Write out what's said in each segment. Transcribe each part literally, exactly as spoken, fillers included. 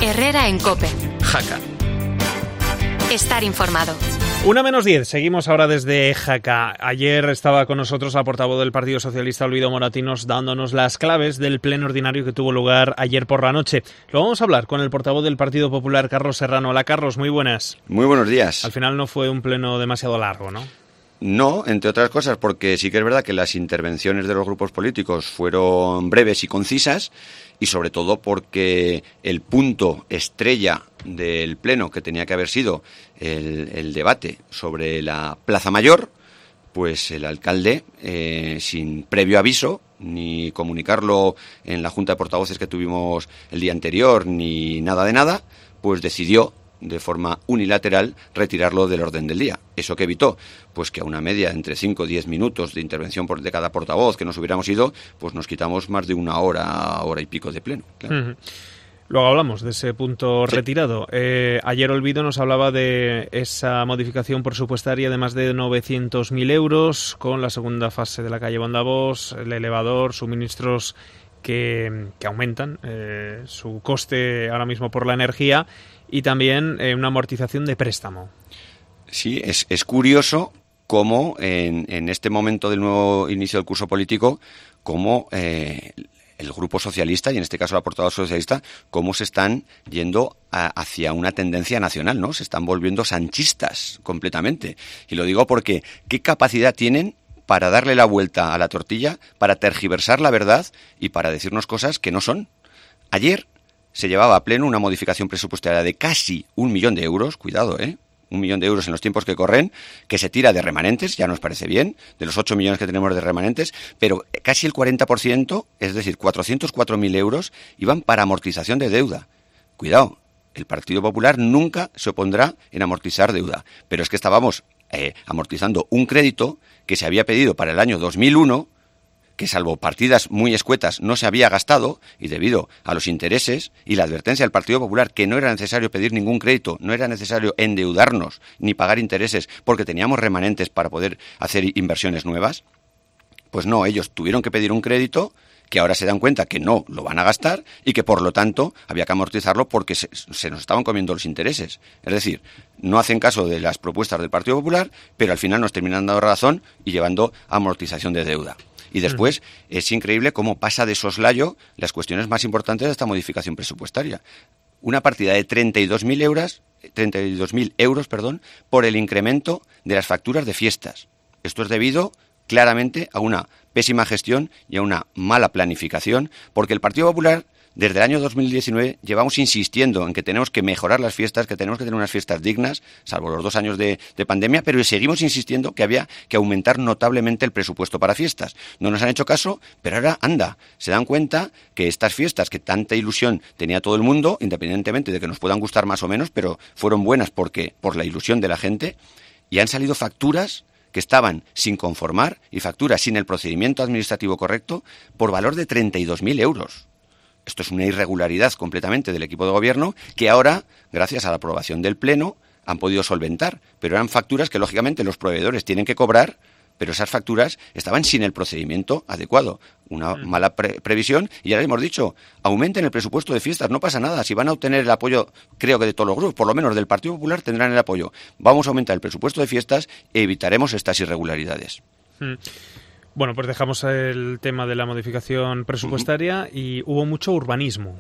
Herrera en COPE. Jaca. Estar informado. Una menos diez, seguimos ahora desde Jaca. Ayer estaba con nosotros la portavoz del Partido Socialista, Olvido Moratinos, dándonos las claves del pleno ordinario que tuvo lugar ayer por la noche. Lo vamos a hablar con el portavoz del Partido Popular, Carlos Serrano. Hola, Carlos, muy buenas. Muy buenos días. Al final no fue un pleno demasiado largo, ¿no? No, entre otras cosas, porque sí que es verdad que las intervenciones de los grupos políticos fueron breves y concisas, y sobre todo porque el punto estrella del pleno, que tenía que haber sido el, el debate sobre la Plaza Mayor, pues el alcalde, eh, sin previo aviso, ni comunicarlo en la Junta de Portavoces que tuvimos el día anterior, ni nada de nada, pues decidió de forma unilateral retirarlo del orden del día. ¿Eso qué evitó? Pues que a una media entre cinco o diez minutos de intervención por, de cada portavoz que nos hubiéramos ido, pues nos quitamos más de una hora, hora y pico de pleno. Claro. Uh-huh. Luego hablamos de ese punto sí. retirado. Eh, ayer Olvido nos hablaba de esa modificación presupuestaria de más de novecientos mil euros con la segunda fase de la calle Bondavós, el elevador, suministros que, que aumentan eh, su coste ahora mismo por la energía, y también eh, una amortización de préstamo. Sí, es, es curioso cómo en, en este momento del nuevo inicio del curso político, cómo eh, el Grupo Socialista, y en este caso la portavoz socialista, cómo se están yendo a, hacia una tendencia nacional, ¿no? Se están volviendo sanchistas completamente. Y lo digo porque ¿qué capacidad tienen para darle la vuelta a la tortilla, para tergiversar la verdad y para decirnos cosas que no son? Ayer se llevaba a pleno una modificación presupuestaria de casi un millón de euros, cuidado, ¿eh? Un millón de euros en los tiempos que corren, que se tira de remanentes, ya nos parece bien, de los ocho millones que tenemos de remanentes, pero casi el cuarenta por ciento, es decir, cuatrocientos cuatro mil euros, iban para amortización de deuda. Cuidado, el Partido Popular nunca se opondrá en amortizar deuda, pero es que estábamos eh, amortizando un crédito que se había pedido para el año dos mil uno, que salvo partidas muy escuetas no se había gastado, y debido a los intereses y la advertencia del Partido Popular que no era necesario pedir ningún crédito, no era necesario endeudarnos ni pagar intereses porque teníamos remanentes para poder hacer inversiones nuevas, pues no, ellos tuvieron que pedir un crédito que ahora se dan cuenta que no lo van a gastar y que por lo tanto había que amortizarlo porque se, se nos estaban comiendo los intereses. Es decir, no hacen caso de las propuestas del Partido Popular, pero al final nos terminan dando razón y llevando a amortización de deuda. Y después es increíble cómo pasa de soslayo las cuestiones más importantes de esta modificación presupuestaria. Una partida de treinta y dos mil euros, treinta y dos mil euros, perdón, por el incremento de las facturas de fiestas. Esto es debido claramente a una pésima gestión y a una mala planificación, porque el Partido Popular desde el año dos mil diecinueve llevamos insistiendo en que tenemos que mejorar las fiestas, que tenemos que tener unas fiestas dignas, salvo los dos años de, de pandemia, pero seguimos insistiendo que había que aumentar notablemente el presupuesto para fiestas. No nos han hecho caso, pero ahora, anda, se dan cuenta que estas fiestas, que tanta ilusión tenía todo el mundo, independientemente de que nos puedan gustar más o menos, pero fueron buenas porque por la ilusión de la gente, y han salido facturas que estaban sin conformar y facturas sin el procedimiento administrativo correcto por valor de treinta y dos mil euros. Esto es una irregularidad completamente del equipo de gobierno que ahora, gracias a la aprobación del Pleno, han podido solventar. Pero eran facturas que, lógicamente, los proveedores tienen que cobrar, pero esas facturas estaban sin el procedimiento adecuado. Una mm. mala pre- previsión. Y ya les hemos dicho, aumenten el presupuesto de fiestas, no pasa nada. Si van a obtener el apoyo, creo que de todos los grupos, por lo menos del Partido Popular, tendrán el apoyo. Vamos a aumentar el presupuesto de fiestas e evitaremos estas irregularidades. Mm. Bueno, pues dejamos el tema de la modificación presupuestaria uh-huh. y hubo mucho urbanismo.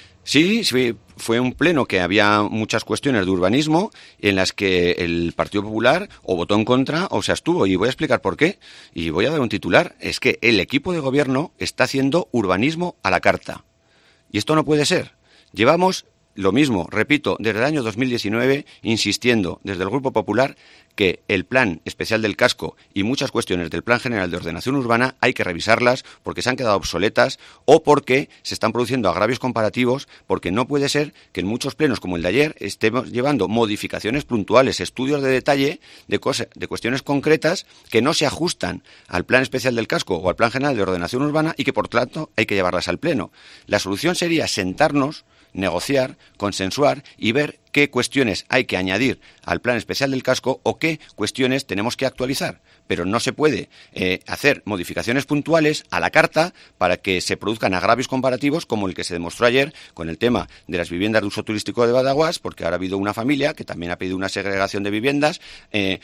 Sí, sí, fue un pleno que había muchas cuestiones de urbanismo en las que el Partido Popular o votó en contra o se abstuvo. Y voy a explicar por qué. Y voy a dar un titular. Es que el equipo de gobierno está haciendo urbanismo a la carta. Y esto no puede ser. Llevamos lo mismo, repito, desde el año dos mil diecinueve, insistiendo desde el Grupo Popular que el Plan Especial del Casco y muchas cuestiones del Plan General de Ordenación Urbana hay que revisarlas porque se han quedado obsoletas o porque se están produciendo agravios comparativos, porque no puede ser que en muchos plenos como el de ayer estemos llevando modificaciones puntuales, estudios de detalle de, cosas, de cuestiones concretas que no se ajustan al Plan Especial del Casco o al Plan General de Ordenación Urbana y que por tanto hay que llevarlas al Pleno. La solución sería sentarnos, negociar, consensuar y ver qué cuestiones hay que añadir al Plan Especial del Casco o qué cuestiones tenemos que actualizar. pero no se puede eh, hacer modificaciones puntuales a la carta para que se produzcan agravios comparativos como el que se demostró ayer con el tema de las viviendas de uso turístico de Badajoz, porque ahora ha habido una familia que también ha pedido una segregación de viviendas eh,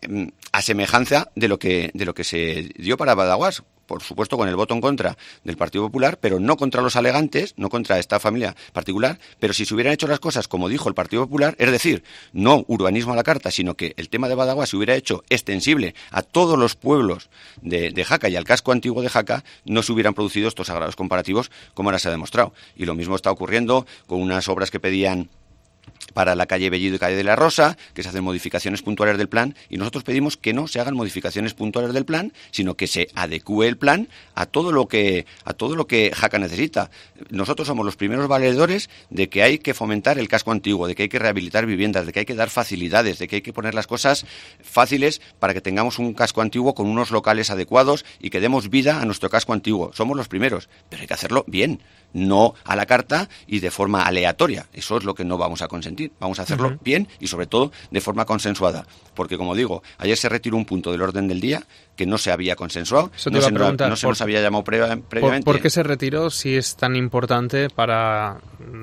a semejanza de lo que de lo que se dio para Badajoz. Por supuesto, con el voto en contra del Partido Popular, pero no contra los alegantes, no contra esta familia particular, pero si se hubieran hecho las cosas como dijo el Partido Popular, es decir, no urbanismo a la carta, sino que el tema de Badajoz se hubiera hecho extensible a todos los pueblos de, de Jaca y al casco antiguo de Jaca, no se hubieran producido estos agravios comparativos como ahora se ha demostrado. Y lo mismo está ocurriendo con unas obras que pedían para la calle Bellido y calle de la Rosa, que se hacen modificaciones puntuales del plan, y nosotros pedimos que no se hagan modificaciones puntuales del plan, sino que se adecúe el plan a todo lo que a todo lo que Jaca necesita. Nosotros somos los primeros valedores de que hay que fomentar el casco antiguo, de que hay que rehabilitar viviendas, de que hay que dar facilidades, de que hay que poner las cosas fáciles para que tengamos un casco antiguo con unos locales adecuados y que demos vida a nuestro casco antiguo. Somos los primeros, pero hay que hacerlo bien, no a la carta y de forma aleatoria. Eso es lo que no vamos a consentir. Vamos a hacerlo uh-huh. bien y, sobre todo, de forma consensuada. Porque, como digo, ayer se retiró un punto del orden del día que no se había consensuado, no se, no, no se nos había llamado previa, previamente. ¿Por, ¿Por qué se retiró si es tan importante para,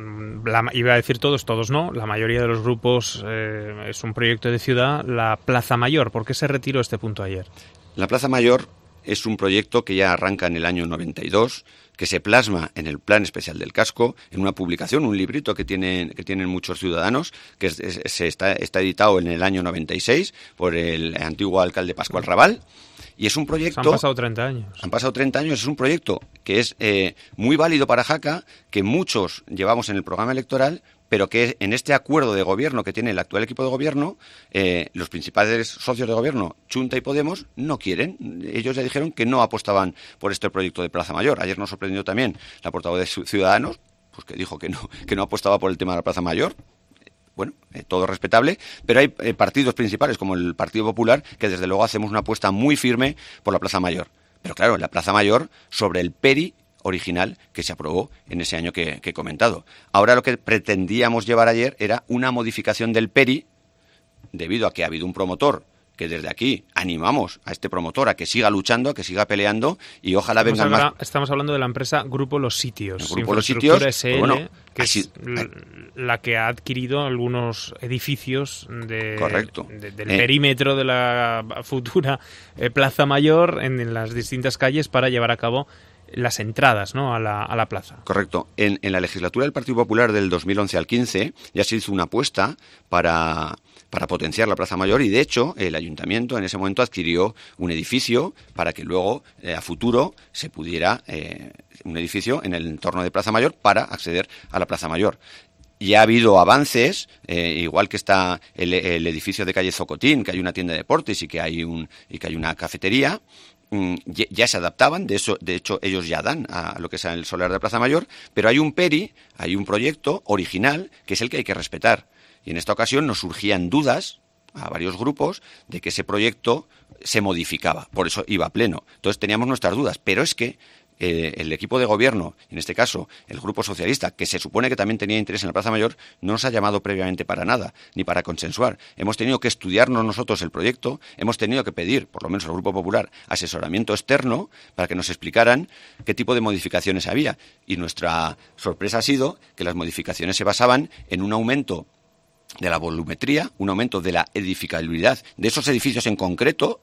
la, iba a decir todos, todos no, la mayoría de los grupos, eh, es un proyecto de ciudad, la Plaza Mayor? ¿Por qué se retiró este punto ayer? La Plaza Mayor es un proyecto que ya arranca en el año noventa y dos, que se plasma en el Plan Especial del Casco, en una publicación, un librito que tienen, que tienen muchos ciudadanos, que es, es, se está, está editado en el año noventa y seis por el antiguo alcalde Pascual Raval. Y es un proyecto... Han pasado treinta años. Han pasado treinta años. Es un proyecto que es eh, muy válido para Jaca, que muchos llevamos en el programa electoral, pero que en este acuerdo de gobierno que tiene el actual equipo de gobierno, eh, los principales socios de gobierno, Chunta y Podemos, no quieren. Ellos ya dijeron que no apostaban por este proyecto de Plaza Mayor. Ayer nos sorprendió también la portavoz de Ciudadanos, pues que dijo que no, que no apostaba por el tema de la Plaza Mayor. Bueno, eh, todo respetable, pero hay eh, partidos principales como el Partido Popular que desde luego hacemos una apuesta muy firme por la Plaza Mayor. Pero claro, la Plaza Mayor sobre el PERI original que se aprobó en ese año que, que he comentado. Ahora lo que pretendíamos llevar ayer era una modificación del PERI, debido a que ha habido un promotor que desde aquí animamos a este promotor a que siga luchando, a que siga peleando y ojalá estamos vengan habla, más... Estamos hablando de la empresa Grupo Los Sitios. El Grupo Los Sitios, S L, pues bueno, que así, es la que ha adquirido algunos edificios de, correcto. de, del eh, perímetro de la futura eh, Plaza Mayor en, en las distintas calles para llevar a cabo las entradas, ¿no?, a la, a la plaza. Correcto. En, en la legislatura del Partido Popular del dos mil once al quince ya se hizo una apuesta para, para potenciar la Plaza Mayor y, de hecho, el Ayuntamiento en ese momento adquirió un edificio para que luego, eh, a futuro, se pudiera... Eh, un edificio en el entorno de Plaza Mayor para acceder a la Plaza Mayor. Ya ha habido avances, eh, igual que está el, el edificio de calle Zocotín, que hay una tienda de deportes y que hay un y que hay una cafetería. Ya, ya se adaptaban, de eso, de hecho ellos ya dan a lo que es el solar de Plaza Mayor, pero hay un PERI, hay un proyecto original que es el que hay que respetar. Y en esta ocasión nos surgían dudas a varios grupos de que ese proyecto se modificaba, por eso iba a pleno. Entonces teníamos nuestras dudas, pero es que eh, el equipo de gobierno, en este caso el Grupo Socialista, que se supone que también tenía interés en la Plaza Mayor, no nos ha llamado previamente para nada, ni para consensuar. Hemos tenido que estudiarnos nosotros el proyecto, hemos tenido que pedir, por lo menos al Grupo Popular, asesoramiento externo para que nos explicaran qué tipo de modificaciones había. Y nuestra sorpresa ha sido que las modificaciones se basaban en un aumento de la volumetría, un aumento de la edificabilidad de esos edificios en concreto,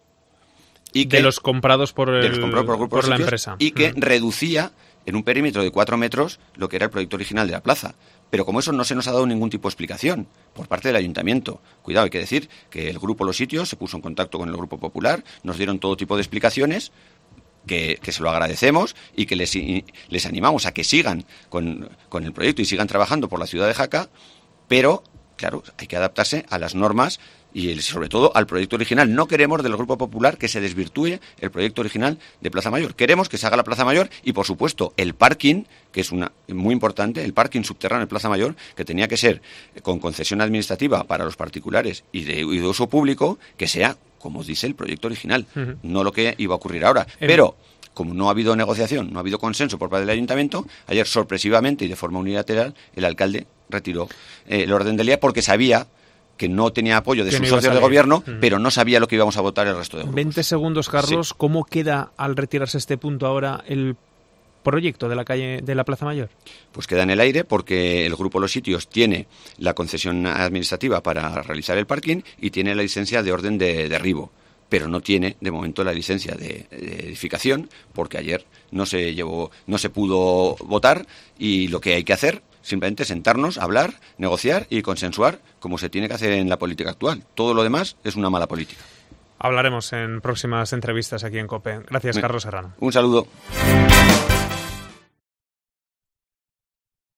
y que, de los comprados por, el, los comprados por, el grupo por la sitios, empresa. Y que mm. reducía en un perímetro de cuatro metros lo que era el proyecto original de la plaza. Pero como eso no se nos ha dado ningún tipo de explicación por parte del Ayuntamiento. Cuidado, hay que decir que el Grupo Los Sitios se puso en contacto con el Grupo Popular, nos dieron todo tipo de explicaciones, que, que se lo agradecemos y que les, les animamos a que sigan con, con el proyecto y sigan trabajando por la ciudad de Jaca, pero, claro, hay que adaptarse a las normas y el, sobre todo al proyecto original. No queremos del Grupo Popular que se desvirtúe el proyecto original de Plaza Mayor. Queremos que se haga la Plaza Mayor y, por supuesto, el parking, que es una muy importante, el parking subterráneo de Plaza Mayor, que tenía que ser con concesión administrativa para los particulares y de, y de uso público, que sea, como dice el proyecto original, uh-huh. no lo que iba a ocurrir ahora. El... Pero, como no ha habido negociación, no ha habido consenso por parte del Ayuntamiento, ayer sorpresivamente y de forma unilateral el alcalde retiró eh, el orden del día porque sabía que no tenía apoyo de que sus no socios de salir. gobierno, mm. pero no sabía lo que íbamos a votar el resto de grupos. veinte segundos, Carlos. Sí. ¿Cómo queda al retirarse este punto ahora el proyecto de la calle de la Plaza Mayor? Pues queda en el aire porque el Grupo Los Sitios tiene la concesión administrativa para realizar el parking y tiene la licencia de orden de derribo, pero no tiene de momento la licencia de, de edificación porque ayer no se llevó, no se pudo votar y lo que hay que hacer simplemente es sentarnos, hablar, negociar y consensuar como se tiene que hacer en la política actual. Todo lo demás es una mala política. Hablaremos en próximas entrevistas aquí en COPE. Gracias, Carlos Serrano. Un saludo.